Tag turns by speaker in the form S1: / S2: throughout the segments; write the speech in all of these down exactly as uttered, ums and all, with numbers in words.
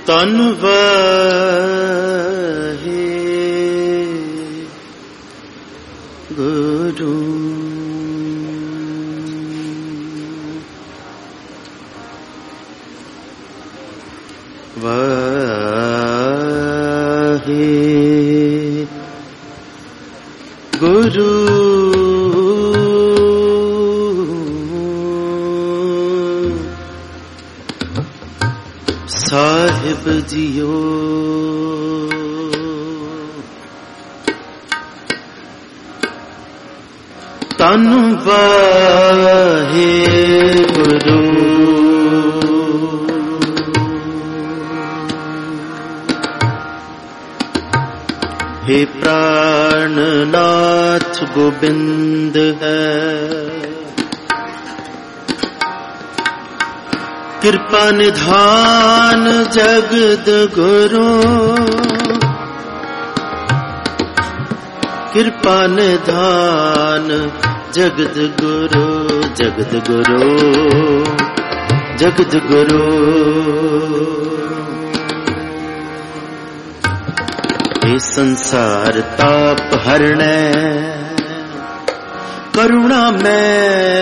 S1: तन वाहे गुरु वाहे गुरु साहिब जियो तन वाहे गुरु हे प्राणनाथ गोविंद है कृपा निधान जगद गुरु कृपा निधान जगद गुरु जगद गुरु जगद गुरु हे संसार ताप हरणे करुणा में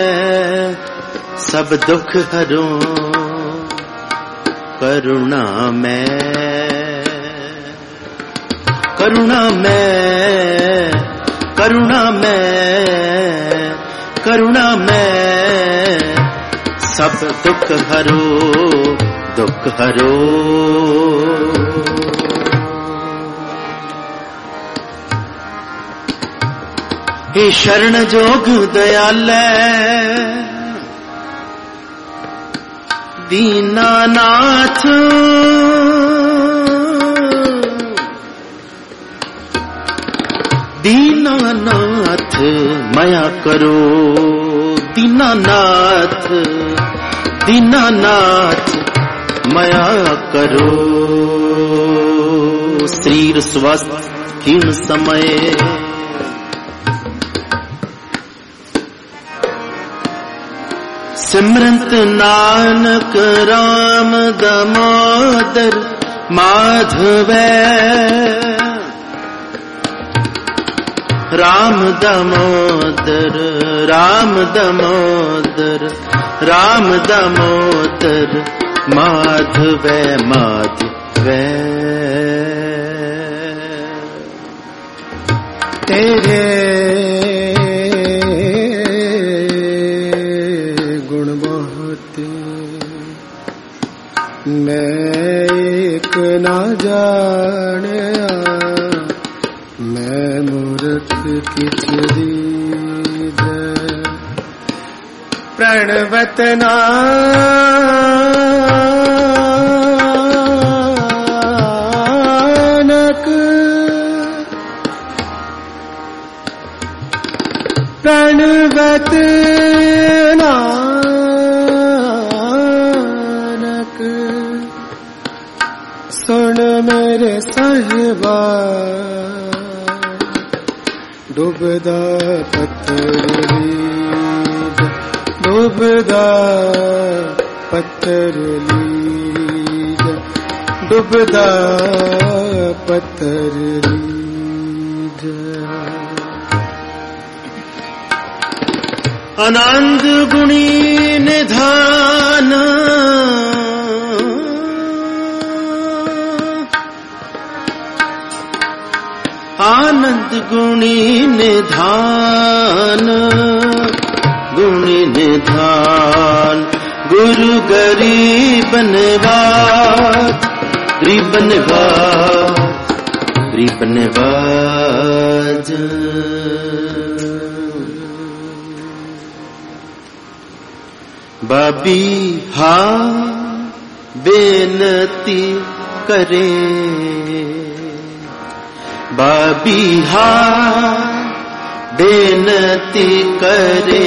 S1: सब दुख हरो करुणा में करुणा में करुणा में करुणा में सब दुख हरो दुख हरो हे शरण जोग दयालै दीनानाथ दीनानाथ माया करो दीनानाथ दीनानाथ माया करो शरीर स्वस्थ क्षीण समय सिमरंत नानक राम दामोदर माधव राम दामोदर राम दामोदर राम दामोदर माधव माधव तेरे मैं एक ना जानिया मैं मूर्ख किछ दीद प्रणवत नानक प्रणवत सुन मेरे साहिबा डूबदा पत्थर लीद डूबदा पत्थर लीद डूबदा पत्थर लीद आनंद गुणी निधान आनंद गुणी निधान गुणी निधान गुरु गरीब निवाज गरीब निवाज गरीब निवाज बाबी हा बेनती करे बाबीहा बेनती करे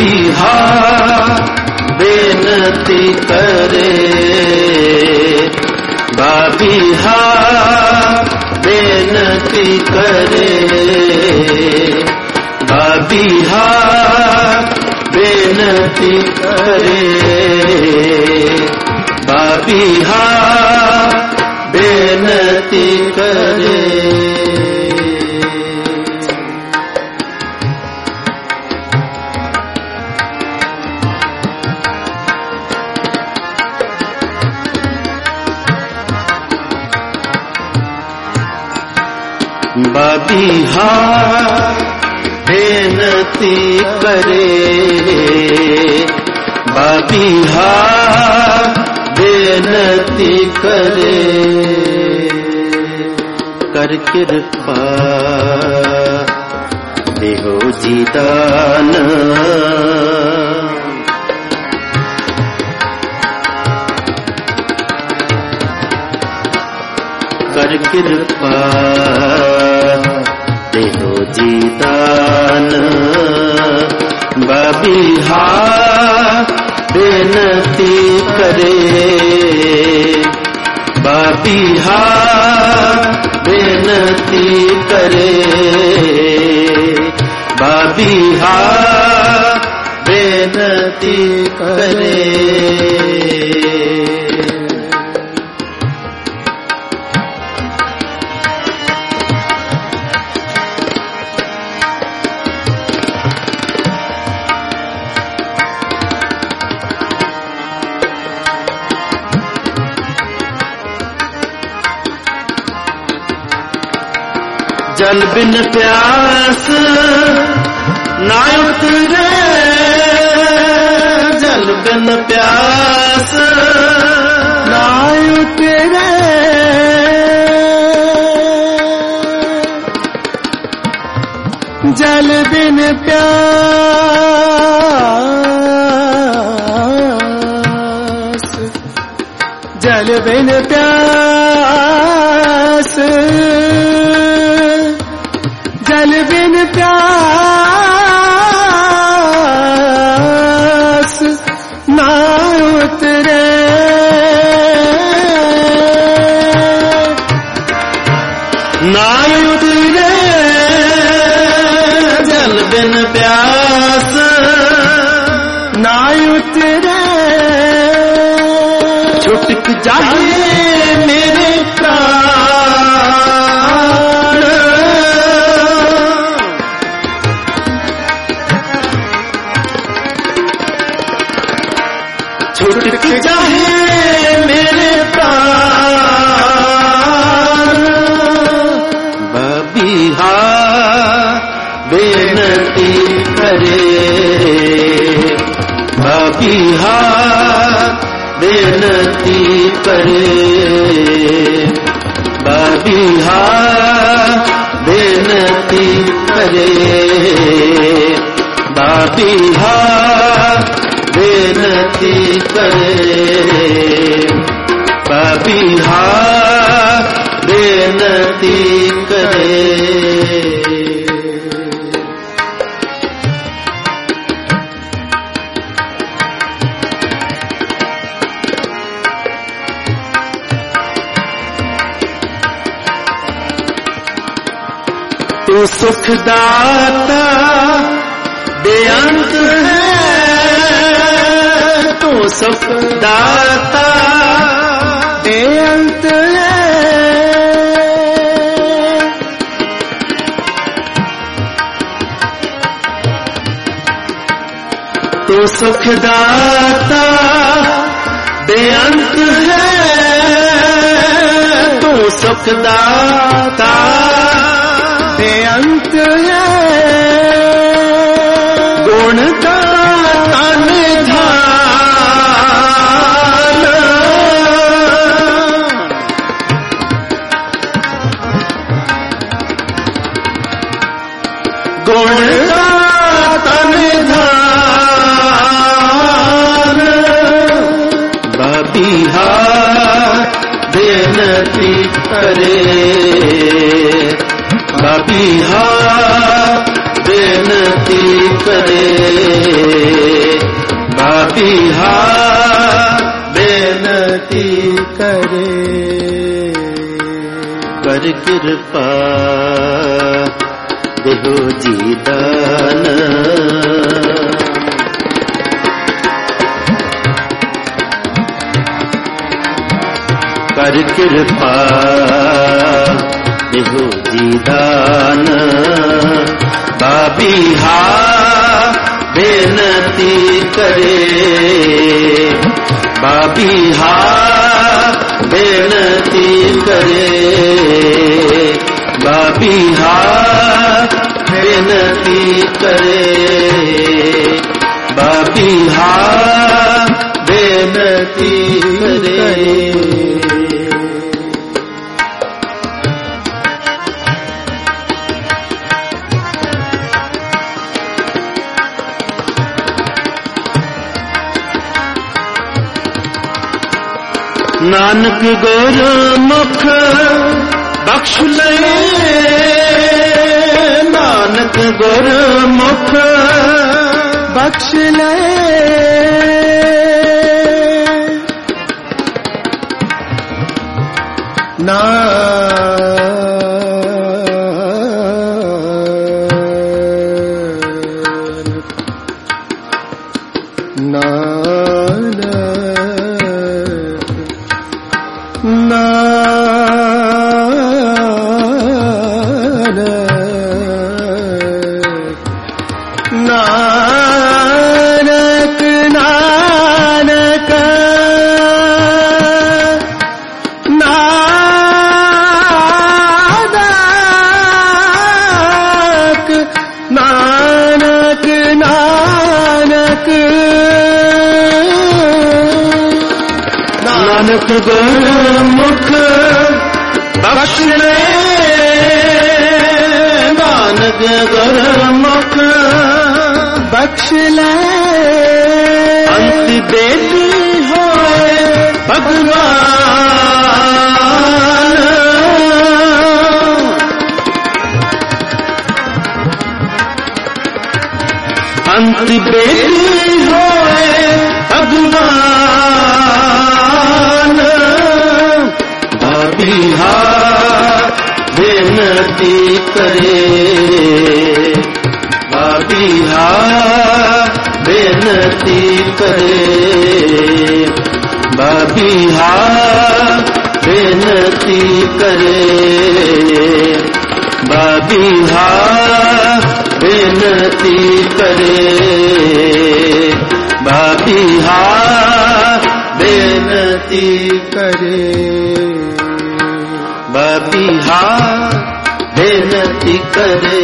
S1: बाबीहा बेनती करे बाबीहा बेनती करे, बाबीहा बेनती करे, बाबीहा बेनती करे। बाबीहा बेनती करे, बाबीहा बेनती करे, कर कृपा देहो जीदान, कर कृपा देहो जीदान। बाबीहा बेनती करे, बाबीहा बेनती करे, बाबीहा बेनती करे। जल बिन प्यास ना उतरे, जल बिन प्यास ना उतरे, जल बिन प्यास, जल बिन प्यास, जल बिन प्यास ना उतरे, ना उतरे, जल बिन प्यास ना उतरे। छुटक जाए मेरे प्राण, छुटक जाए मेरे प्राण। बाबीहा बेनती करे, बाबीहा बेनती करे, बाबीहा बेनती करे, बाबीहा बेनती करे, बाबीहा बेनती करे। तू सुखदाता बेअंत है, तू सुखदाता बेअंत है, तू सुखदाता बेअंत है, तू सुखदाता बेअंत है। गुण गाता निधान, गुण गाता निधान। बाबीहा बेनती करे, बाबीहा बेनती करे, बाबीहा बेनती करे। कर कृपा देहो जी दान। कर कृपा देहो जी दान। बाबीहा बेनती करे, बाबीहा बेनती करे, बाबीहा बेनती करे, बाबीहा बेनती करे। नानक गुरमुख बख्श ले, नानक गुरमुख बख्श ले, नानक गुरमुख बख्श ले, नानक गुरमुख बख्श ले। अंत बेटी होए भगवान, अंत बेटी होए भगवान। बाबीहा बेनती करे, बाबीहा बेनती करे, बाबीहा बेनती करे, बाबीहा बेनती करे, बाबीहा बेनती करे, बाबीहा बेनती करे,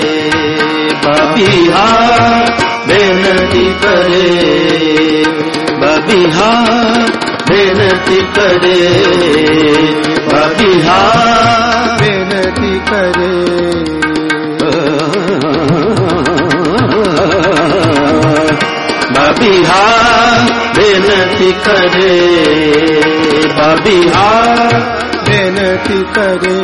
S1: बाबीहा बेनती करे, बाबीहा बेनती करे, बाबीहा बेनती करे। बाबीहा बेनती करे, बाबीहा बेनती करे,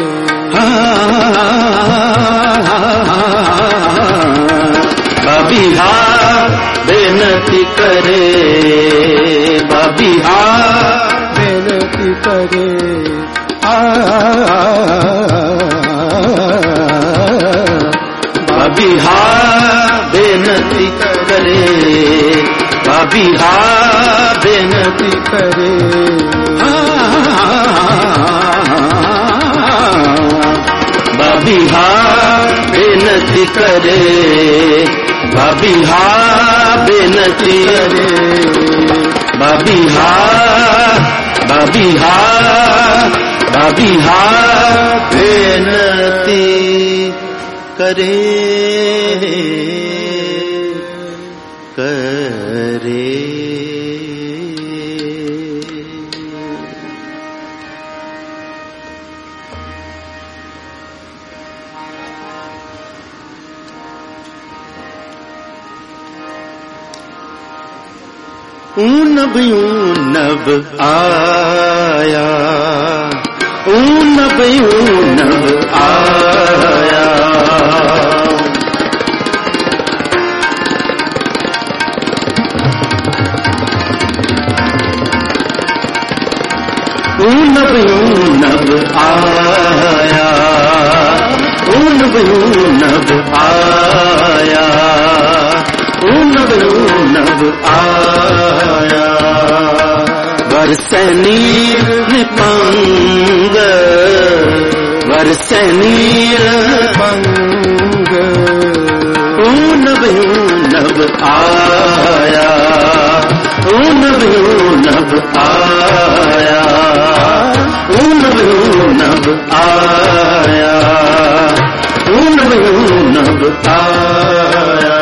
S1: बाबीहा बेनती करे, बाबीहा बेनती करे, बाबीहा बेनती करे, बाबीहा बेनती करे, बाबीहा बेनती करे, बाबीहा बेनती करे, बाबीहा बाबीहा बाबीहा बेनती करे करे। ऊनब ऊनब आया, ऊनब ऊनब आया, ऊनब ऊनब आया, नीर निपंग बरसे नीर
S2: पंग
S1: ऊनब ऊनब आया ऊनब ऊनब आया ऊनब ऊनब आया ऊनब ऊनब आया।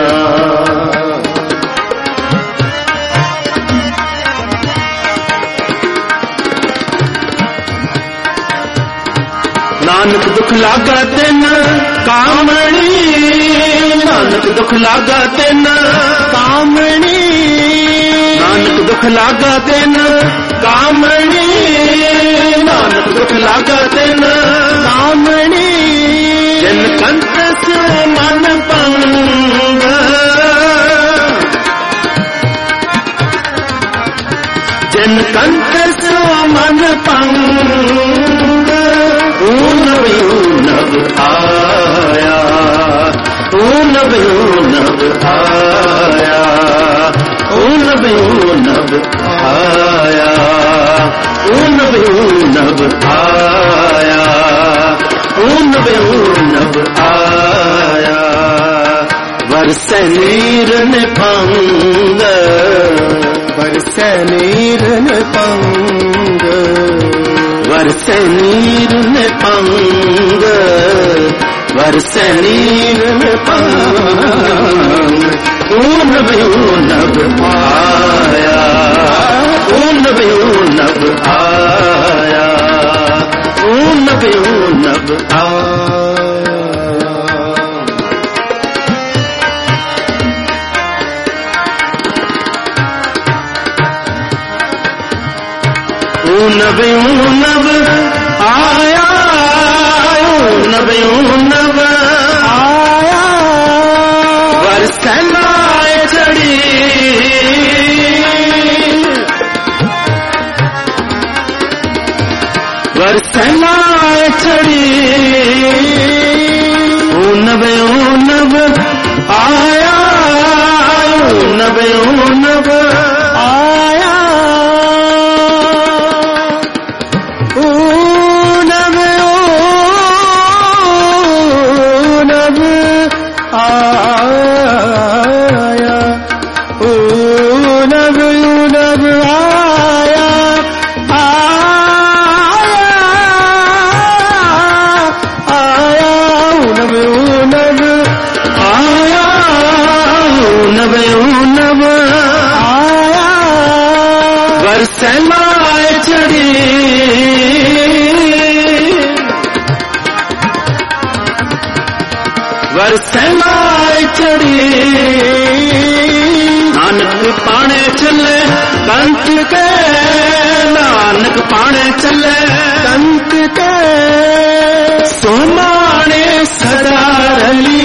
S1: नानक दुख लागा तेन कामणी नानक दुख लागा तेन
S2: कामणी
S1: नानक दुख लागा तेन कामणी नानक दुख लागा तेन
S2: कामणी
S1: जिन कंत से मन पंग जिन कंत से मन पंग ऊनब ऊनब आया ऊनब ऊनब आया ऊनब ऊनब आया ऊनब ऊनब आया ऊनब ऊनब आया। बरसे नीर निपंग
S2: बरसे नीर निपंग
S1: बरसे नीर निपंग बरसे नीर निपंग ऊनब ऊनब आया ऊनब ऊनब आया ऊनब ऊनब आया। ऊनब ऊनब आया ऊनब ऊनब
S2: आया
S1: बरसनाए चढ़ी बरसनाए चढ़ी ऊनब ऊनब आया ऊनब ऊनब
S2: आया ऊनब ऊनब आया ऊनब ऊनब आया आया ऊनब ऊनब
S1: आया ऊनब ऊनब
S2: आया
S1: बरसनाए चढ़ी बरसनाए चढ़ी नानक पाने चले कंत के नानक पाने चले
S2: कंत के
S1: सोमाने सदा रली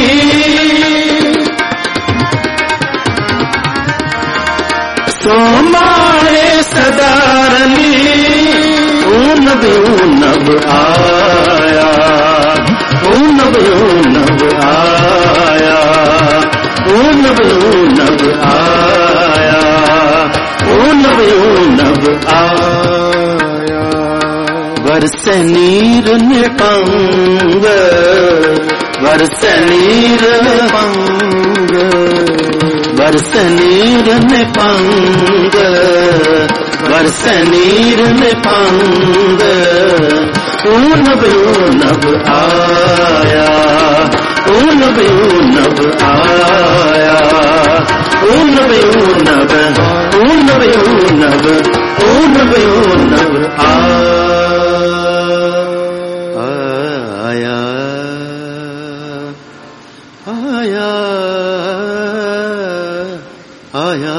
S1: सोमाने सदा रली ऊनब ऊनब आया ऊनब ऊनब आया ऊनब ऊनब आया ऊनब ऊनब आया। बरसे नीर निपंग बरसे नीर
S2: पंग
S1: बरसे नीर निपंग बरसे नीर निपंग ऊनब ऊनब आया ऊनब ऊनब आया ऊनब ऊनब ऊनब ऊनब ऊनब ऊनब आया आया आया।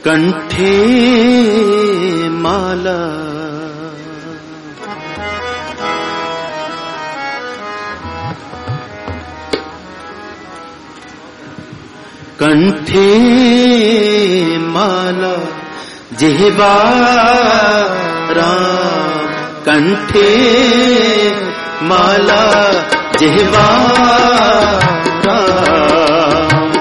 S1: कंठे माला कंठे माला जिह्वा राम कंठे माला जिह्वा राम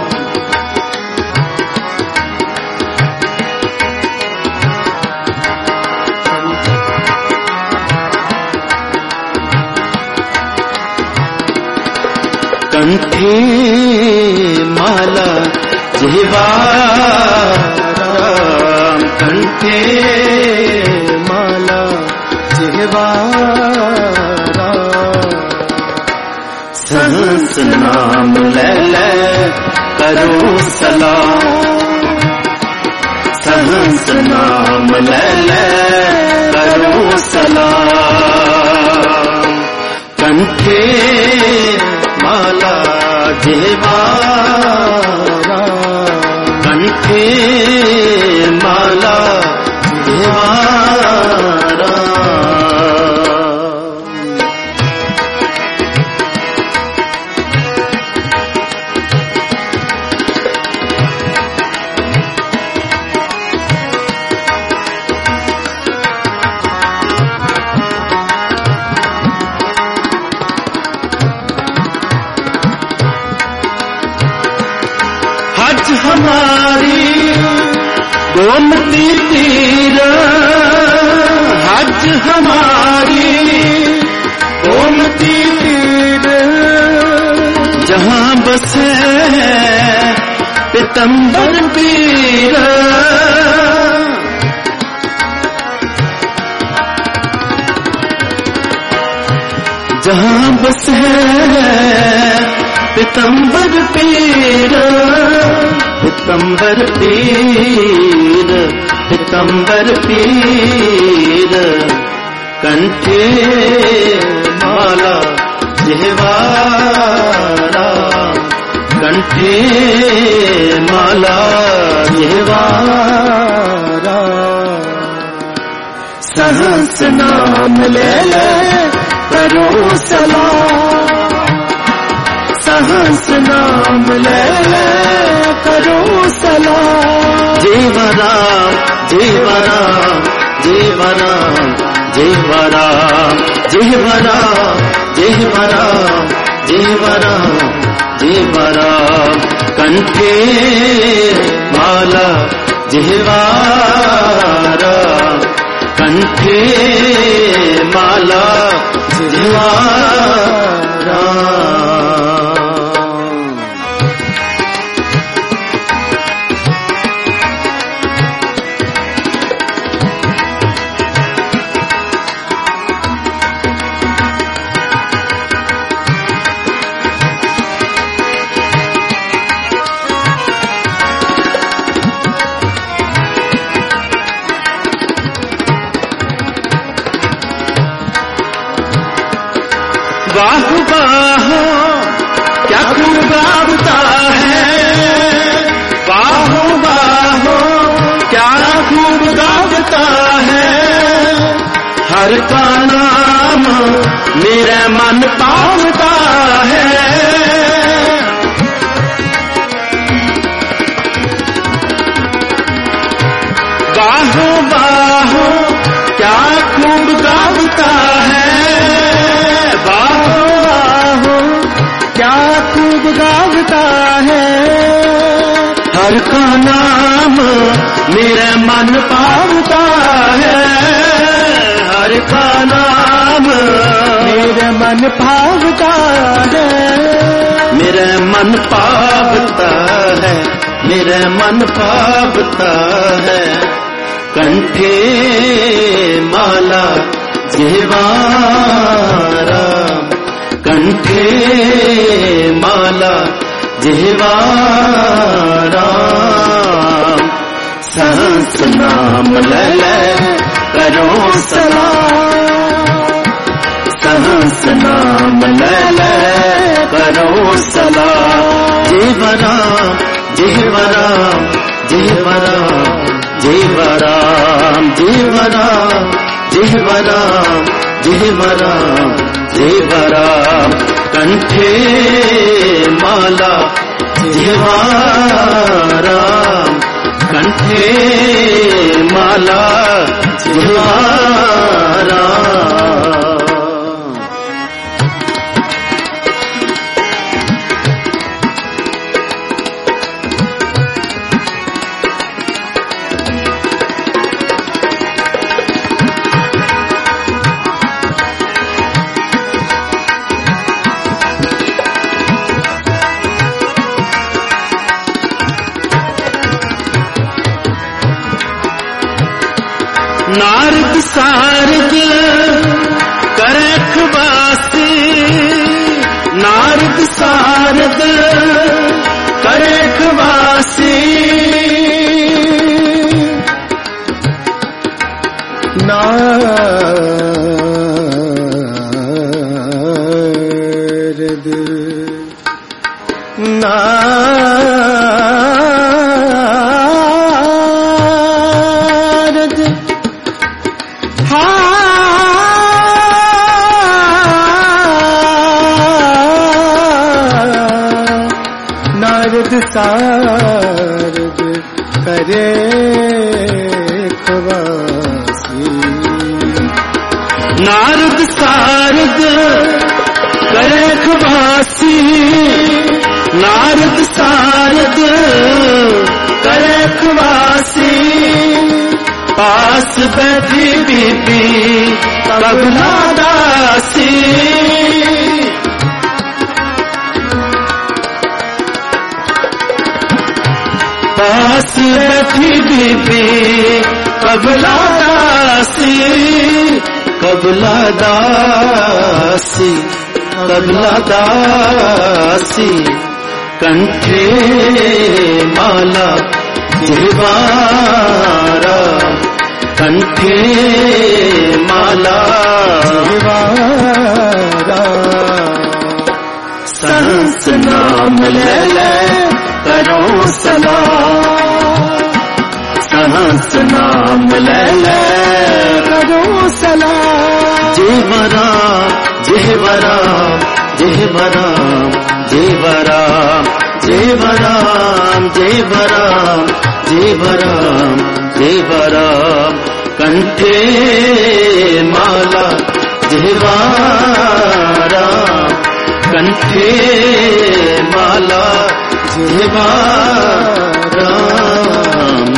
S1: कंठे माला जिह्वा राम कंठे माला जिह्वा राम सहस नाम ले ले करो सलाम सहस नाम ले ले करो सलाम कंठे माला जिह्वा कंठे माला जिह्वा हमारी गोमती तीर हज हमारी गोमती तीर जहाँ बसे पीतम्बर पीर जहाँ बसे पीतम्बर पीर पीतम्बर पीर पीतम्बर पीर कंठे माला जिह्वा राम कंठे माला जिह्वा राम सहस नाम ले ले करो सलाम सहस नाम ले ले करो सलाम जीव राम जीव राम जीव राम जीव राम जीव राम जीव राम जीव राम जीव राम कंठे माला जिह्वा राम कंठे माला जिह्वा राम वाह वाह क्या खूब गाता है वाह वाह क्या खूब गाता है हर का नाम मेरा मन पावता है वाह वाह क्या खूब गाता है क्या खूब गाता है हर का नाम मेरा मन पावता है हर का नाम मेरा मन पावता है मेरा मन पावता है मेरा मन पावता है कंठे माला जिह्वा राम कंठे माला जिह्वा राम सहस नाम ले ले करो सलाम सहस नाम ले ले करो सलाम जीव राम जीव राम जीव राम जीवराम जीवराम जीवराम जीवराम जीवराम कंठे माला जीवाराम कंठे माला जीवाराम। नारद सारद करखवासी नारद सारद करखवासी
S2: नारद नारद नारद सारद करे खवासी
S1: नारद सारद करे खवासी नारद सारद करे खवासी पास बैठी बीबी पगला दासी पास बैठी बीबी कबला दासी कबला दासी कबला दासी कंठे माला जीवारा कंठे माला जीवारा सहस नाम ले ले करो सलाम सहस नाम ले ले
S2: करो सलाम
S1: जीवराम जीवराम जीवराम जीवराम जीवराम जीवराम जीवराम जीवराम कंठे माला जीवाराम कंठे माला जीवाराम।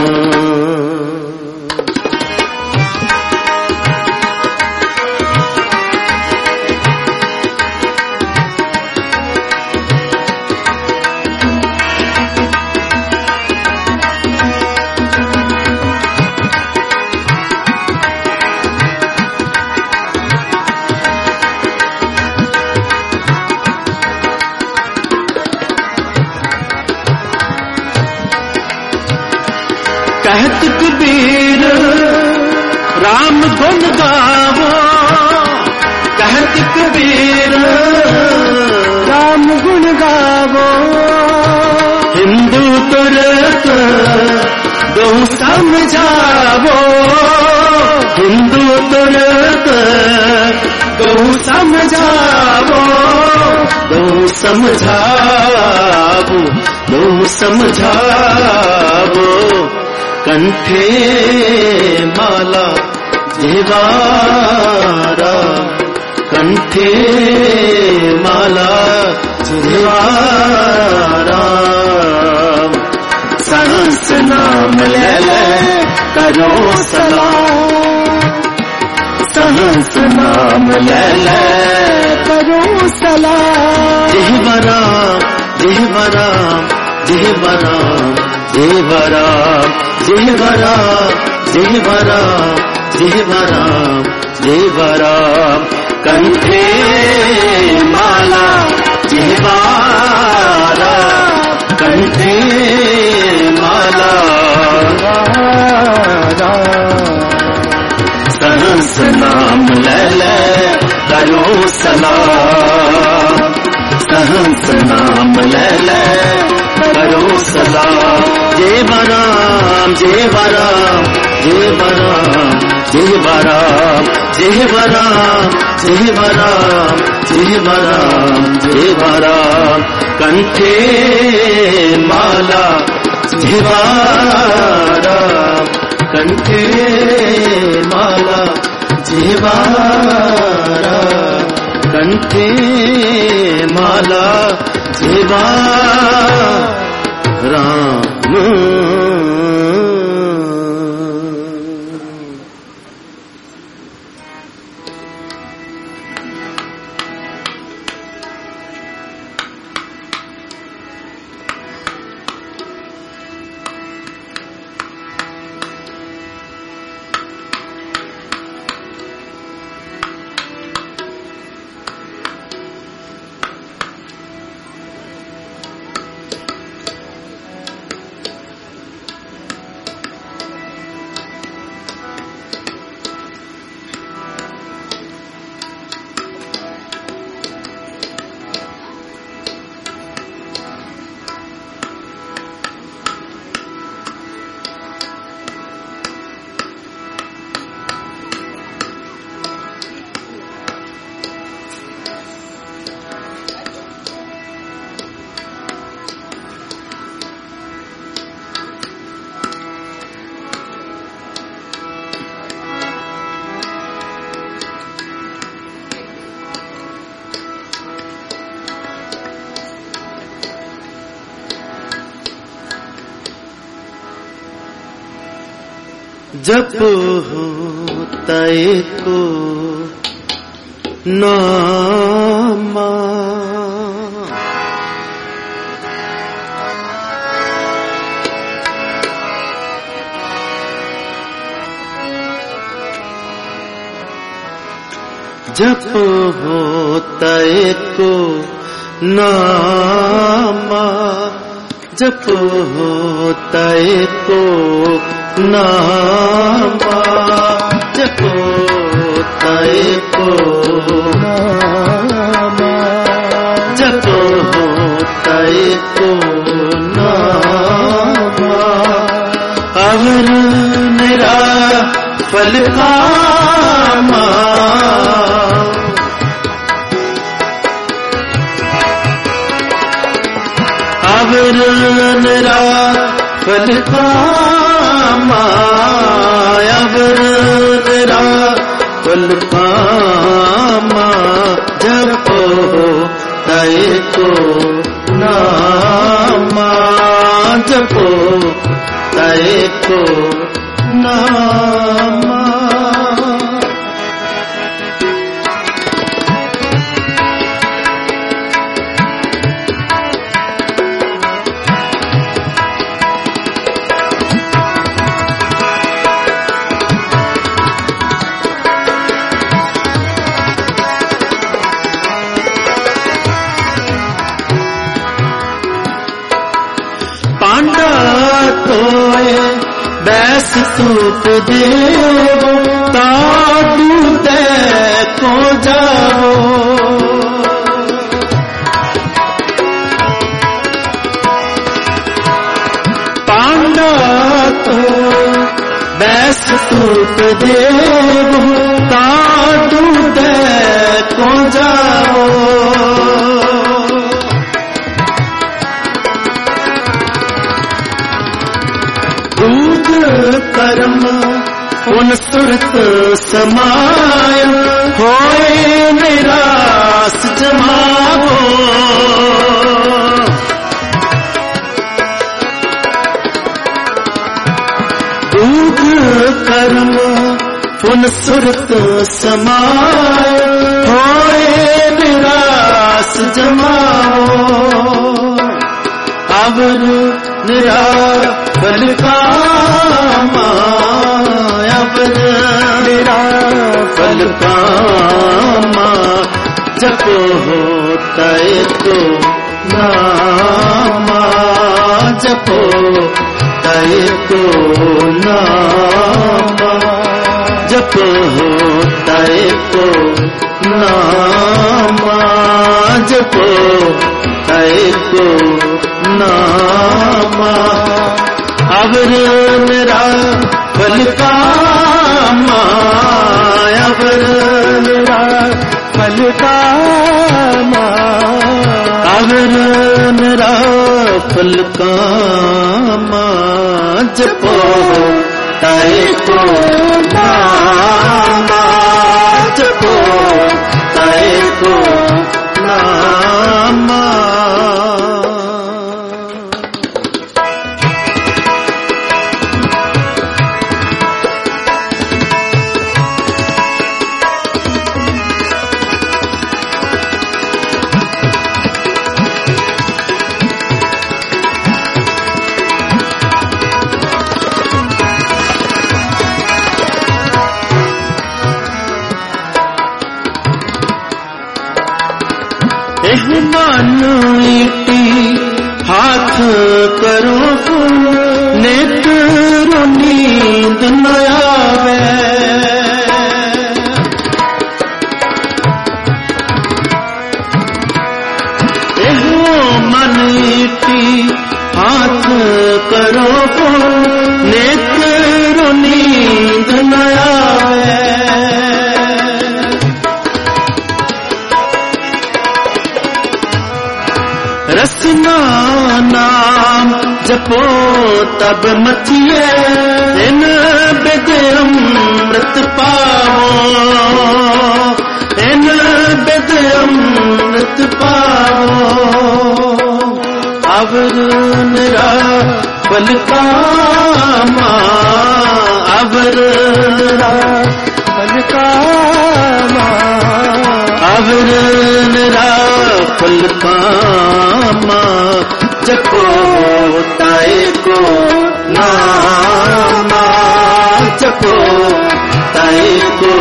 S1: कहत कबीर राम गुण गावो कहत कबीर
S2: राम गुण गावो
S1: हिंदू तुरत दो समझावो हिंदू तुरत दो समझावो दो समझावो दो समझावो कंठे माला जीवारा कंठे माला जीवारा सहस नाम ले ले करो सलाम सहस नाम ले ले
S2: करो सलाम
S1: जीवराम जीवराम जीवराम जीवराम जीवराम जीवराम जीवराम जीवराम कंठे माला जीवारा कंठे माला सहस नाम ले ले करो सलाम सहस नाम ले ले करो सलाम जीवराम राम जय राम जय राम जय राम जय राम जय राम जय राम जय राम कंठे माला जय राम कंठे माला जय राम कंठे माला जय राम। जप होता को नामा जप होता को नामा जप होता को नामा जप होता को नामा जप होता को नामा अवर मेरा फल कामा अवर मेरा फल कामा अवर मेरा फल कामा जप होता को नामा जप होता को नामा बैस तूप देवो तादू दे को जाओ पांडा तो बैस तूप देवो तादू दे को जाओ कर्म उन सुरत समाय होए निराश जमावो दूध कर्म उन सुरत समाय होए निराश जमावो अवर निरा फल कामा अवर निरा फल कामा जप होता को नामा जप होता को नामा जप होता को नामा जप होता को नामा अवर मेरा फल कामा, अवर मेरा
S2: फल कामा,
S1: अवर मेरा फल कामा। जपो ताए को नामा, जपो ताए को नामा। मन ईटी हाथ करो नेत्र नींद न आवे, एहो मन ईटी हाथ करो नेत्र नींद न आवे। रसना नाम जपो तब मथिए, इन बिद अमृत पावो, इन बिद अमृत पावो। अवर मेरा फल कामा, अवर मेरा
S2: फल कामा,
S1: अवर मेरा फल कामा। जपो ताए को नामा, जपो ताए को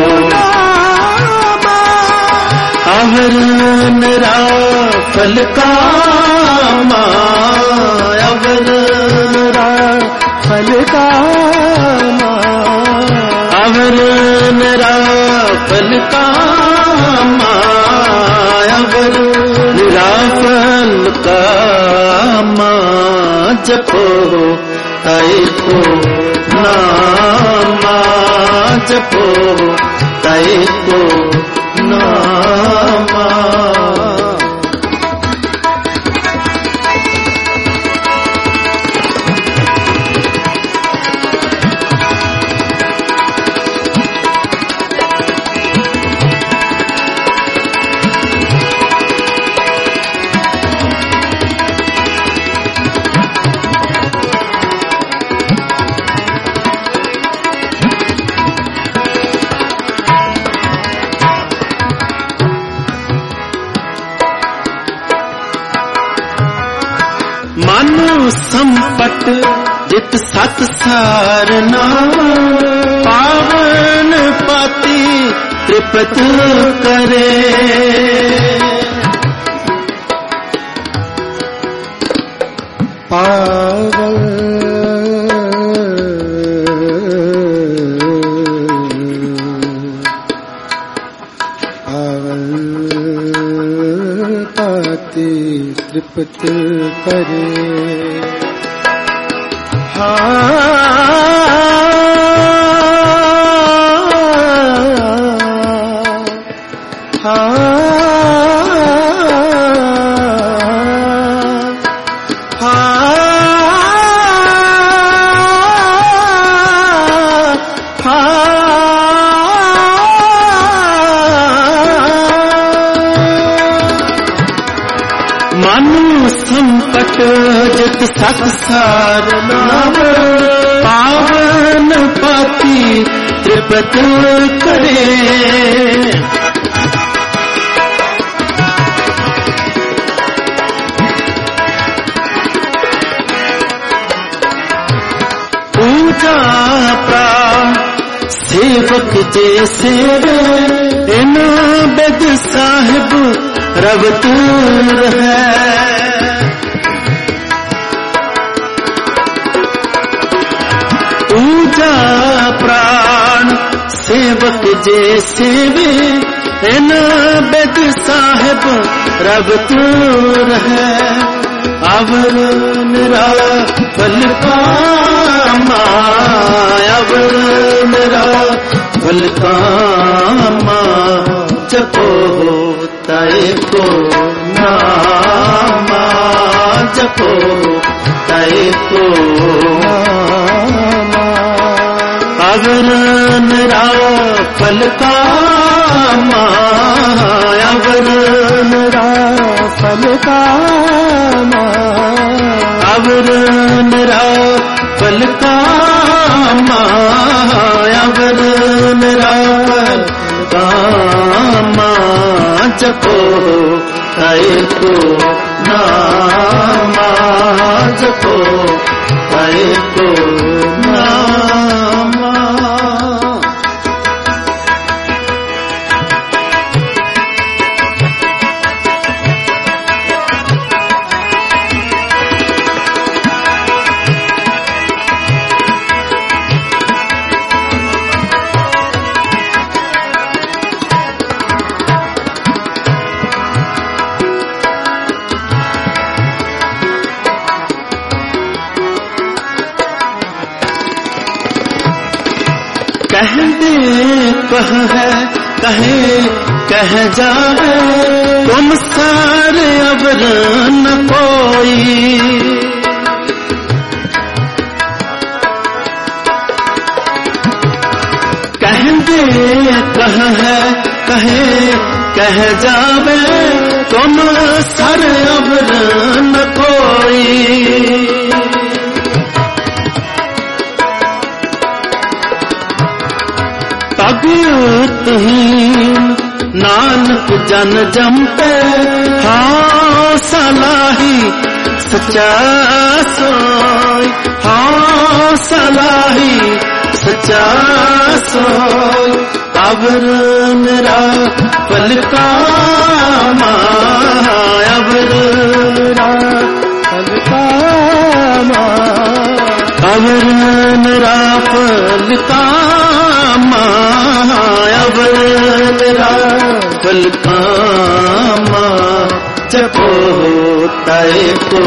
S1: नामा। अवर मेरा फल कामा, अवर मेरा
S2: फल कामा,
S1: अवर मेरा फल कामा। अवर मेरा फल कामा। जपो ताए को नामा, जपो ताए को नामा। मानो संपट जित सत सारना, पावन पाती त्रिपत करे।
S2: पावन पाती त्रिपत करे।
S1: मानो संपट जित सत सारना, पावन पाती त्रिपत करे। पूजा प्राण सेवक जैसे, इन बेद साहिब रवतूर है। पूजा प्राण सेवक जैसे वे, इन बेद साहिब रवतूर है। अवर निराफल कामा, अवर निराफल कामा, जपो तय को नामा, जपो तय को नामा। अवर निराफल कामा, अवर निराफल कामा, अवर निराफल कामा, अवर निराफल कामा, जपो तय को नामा, जपो तय को नामा। कह दे कह है कहे कह जाए, तुम सारे अवर न कोई। कह दे कह है कहे कह जावे, तुम सारे अवर न कोई। तुही नानक जन जमते, हाँ सलाही सच्चा सोई, हाँ सलाही सच्चा सोई। अवर निराफल कामा, अवर निराफल कामा, अवर निराफल कामा, अवर निराफल कामा, जपो तय को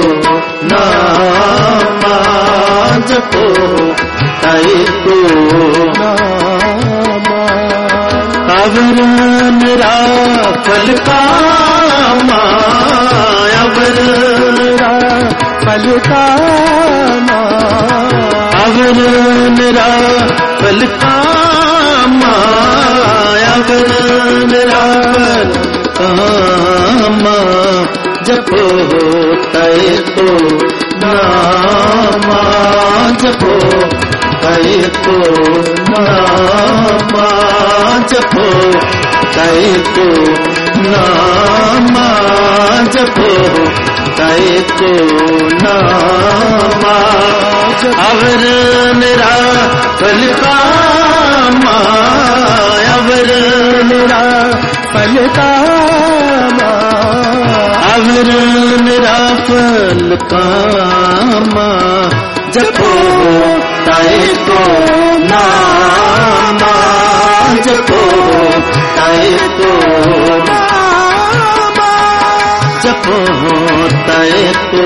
S1: नामा, जपो तय को नामा। अवर निराफल कामा, अवर निराफल कामा, अवर निराफल कामा, अवर निराफल कामा, जपो तय को नामा, जपो तय को नामा, जपो तय को नामा, जपो तय को नामा। अवर निराफल कामा, अवर निराफल कामा, अवर निराफल कामा, जपो तय को नामा, जपो तय को नामा, जपो तय को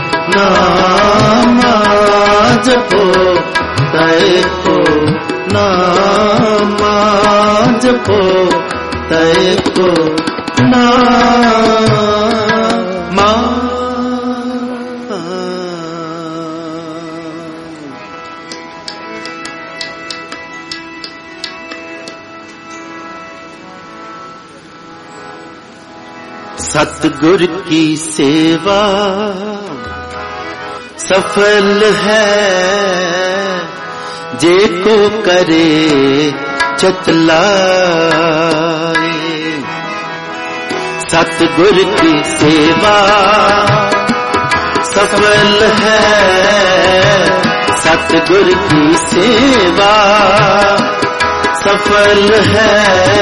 S1: नामा, जपो तय को नामा, जपो तय को नामा। सतगुर की सेवा सफल है, जे को करे चतलाए। सतगुर की सेवा सफल है, सतगुर की सेवा सफल है,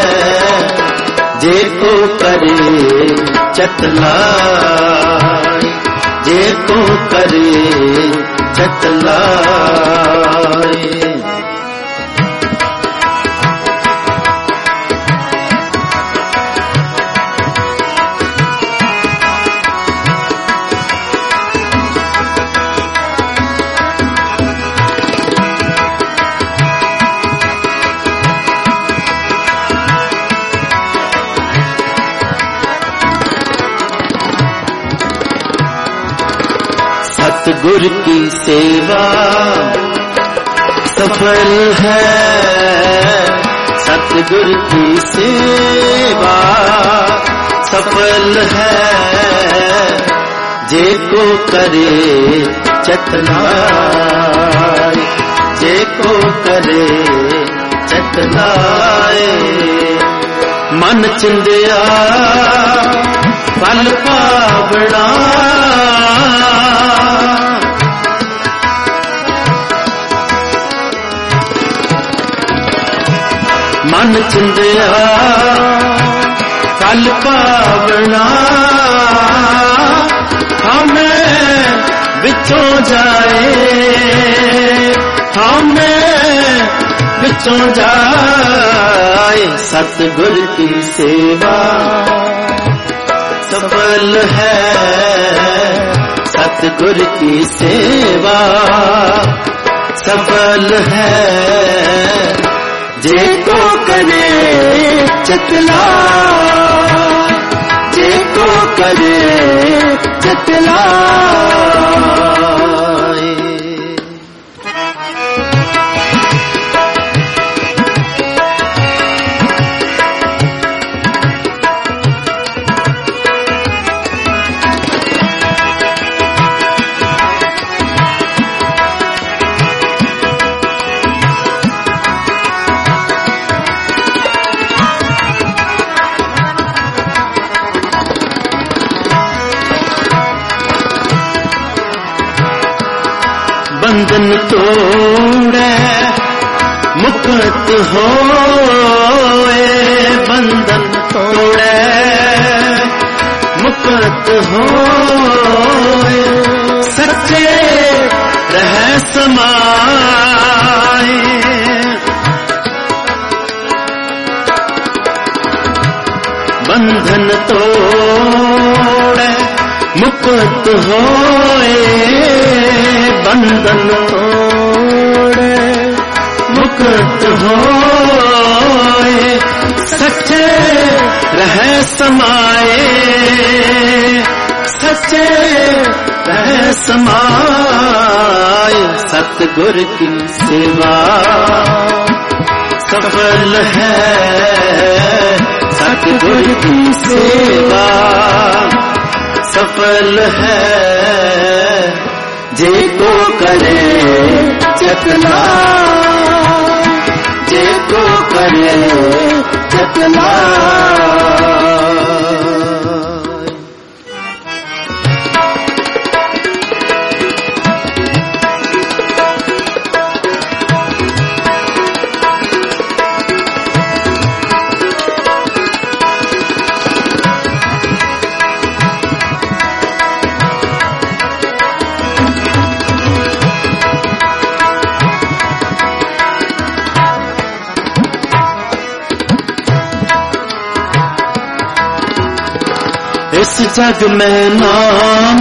S1: जे को करे चतलाए, जे को करे चतलाए। सतगुर की सेवा सफल है, सतगुर की सेवा सफल है, जे को करे चतनाए, जे को करे चतनाए। मन चिंदिया फल पावना, मन चिंदिया फल पावना, हमें बिचों जाए, हमें बिचों जाए। सतगुर की सेवा सफल है, सतगुर की सेवा सफल है, जे को करे चतलाए, जे को करे चतलाए। बंधन तोड़े मुक्त होए, बंधन तोड़े मुक्त होए, सच्चे रह समाए। बंधन तोड़े मुक्त होए, बंधन तोड़े मुक्त होए, सच्चे रह समाए, सच्चे रह समाए। सतगुर की सेवा सफल है, सतगुर की सेवा सफल है, जे को करे चतलाए, जे को करे चतलाए। इस जग में नाम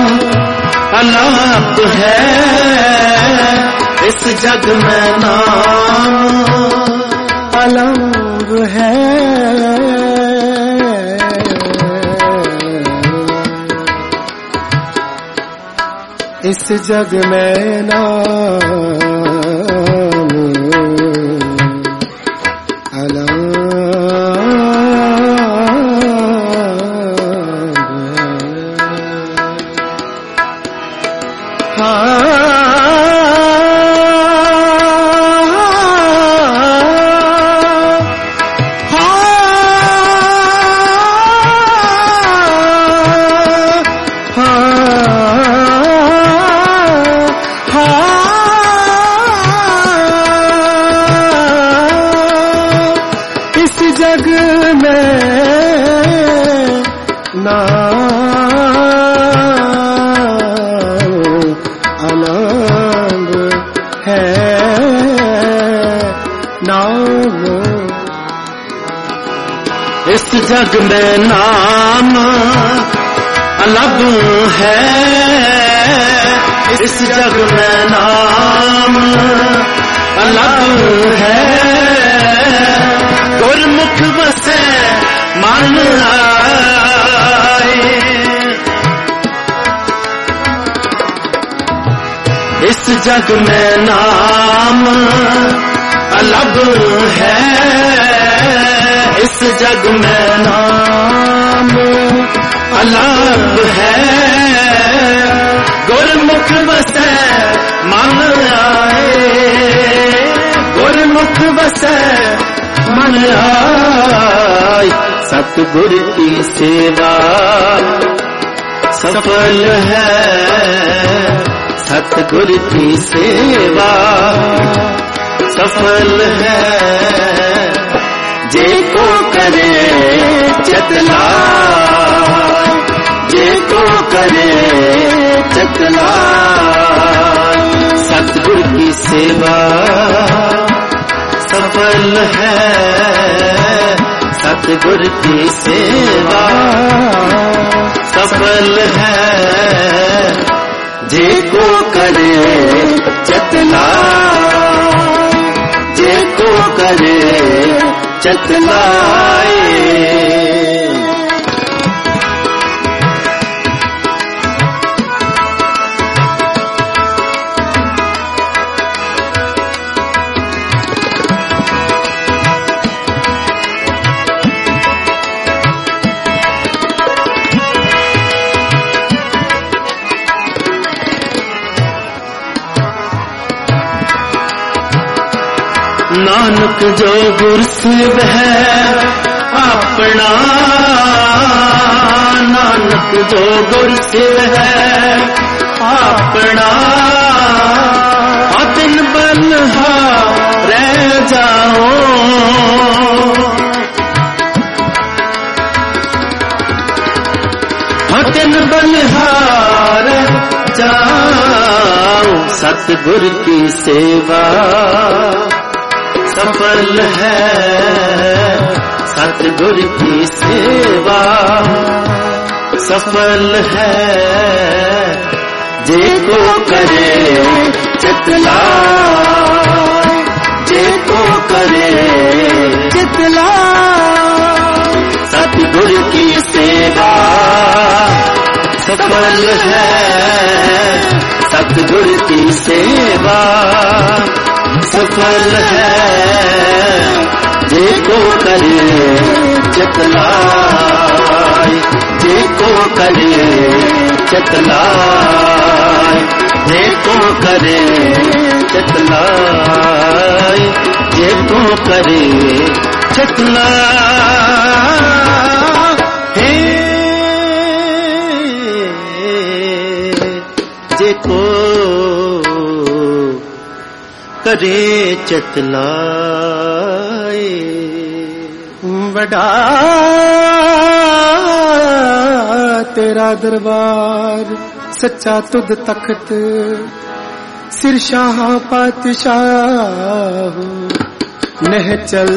S1: अलाप है, इस जग में नाम
S2: अलाप है, इस जग में नाम जग में नाम आनंद है, नाम
S1: इस जग में नाम अलग है, इस जग में नाम अलग है, गुरमुख बसे मन आए, जग में नाम अलग है, इस जग में नाम अलग है। गुरमुख बसे मन आए, गुरमुख बसे मन आए। सतगुर की सेवा सफल है, सतगुर की सेवा सफल है। जे को करे चतला, जे को करे चतला। सतगुर की सेवा सफल है, सतगुर की सेवा सफल है। जे को करे चतला, जे को करे चतलाए। नानक जो गुरसिव है अपना, नानक जो गुरसिव है अपना। दिन बल्हा रह जाओ, दिन बल्हा रह जाओ। सतगुर की सेवा सफल है, सतगुर की सेवा सफल है। जे को करे चतला, जे को करे चतला। सतगुर की सेवा सफल है, सतगुर की सेवा सफल है। जे को करे चतलाए, जे को करे चतलाए, जे को करे चतलाए, जे को करे चतलाए। जे को करे चतलाए।
S2: बड़ा तेरा दरबार सच्चा तुद तख्त, सिर शाह पातशाह नह चल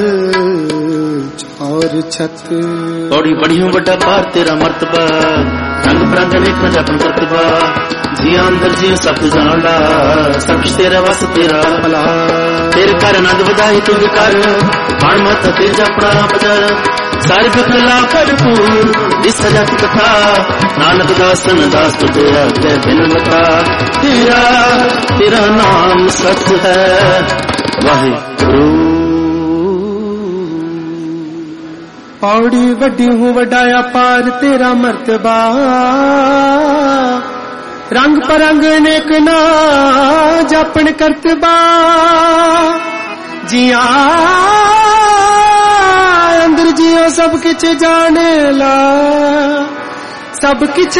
S2: और छत।
S1: बड़ी बढ़िया बड़ा पार तेरा मर्तबा, रंग बिरंग अनेक न जापन करतबा। जिया अंदर जिया सब जाना, सब कुछ तेरा वस तेरा भला। तेरे कर आनंद बधाई तुझ कर, बाण मत तेज अपना बदर। सारी बिखला भरपूर दिस सजत कथा, नानक दासन दास तुझा के बिन बता। तेरा तेरा नाम सत्य है वाहिगुरु।
S2: पौड़ी वड्डी हूँ वडाया पार तेरा मर्तबा, रंग परंग नेक ना जापन करतबा। जिया अंदर जियो सब किछ जाने ला, सब किछ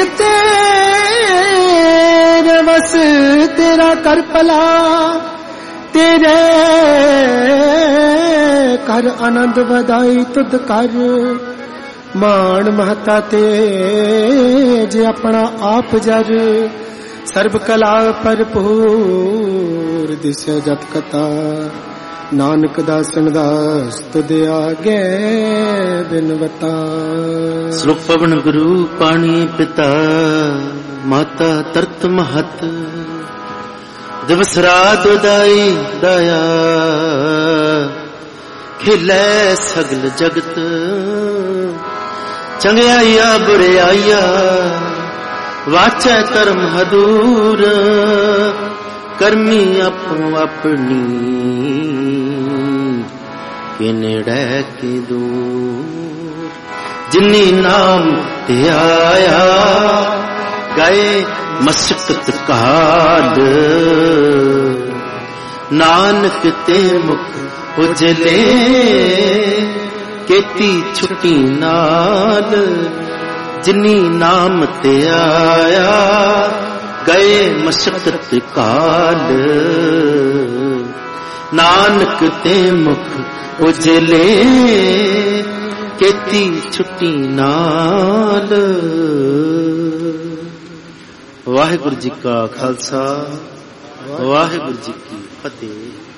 S2: तेरे बस तेरा कर पला। तेरे कर आनंद बधाई तुद कर, मान महता तेज अपना आप जर। सर्व कला भरपूर दिस जप कथा, नानक दासन दास तुद आगे बिनवता।
S1: श्लोक पवन गुरु पानी पिता, माता तरत महत। दिवस रात उदाई दया, खिलै सगल जगत। चंगियाइया बुरियाइया वाचै कर्म हदूर, ਕਰਮੀ ਆਪੋ ਆਪਣੀ ਕਿ ਨੇੜੇ ਕੇ ਦੂਰ ਜਿਨੀ ਨਾਮ ਤੇ ਆਇਆ ਗਏ ਮਸਕਤ ਕਾਲ ਨਾਨਕ ਤੇ ਮੁਖ ਉਜਲੇ ਕੀਤੀ ਛੁੱਟੀ ਨਾਲ ਜਿਨੀ ਨਾਮ ਤੇ ਆਇਆ ਗਏ ਮਸਕਤ ਕਾਲ ਨਾਨਕ ਤੇ ਮੁਖ ਉਜਲੇ ਕੀਤੀ ਛੁੱਟੀ ਨਾਲ। ਵਾਹਿਗੁਰੂ ਜੀ ਕਾ ਖਾਲਸਾ ਵਾਹਿਗੁਰੂ ਜੀ ਕੀ ਫਤਿਹ।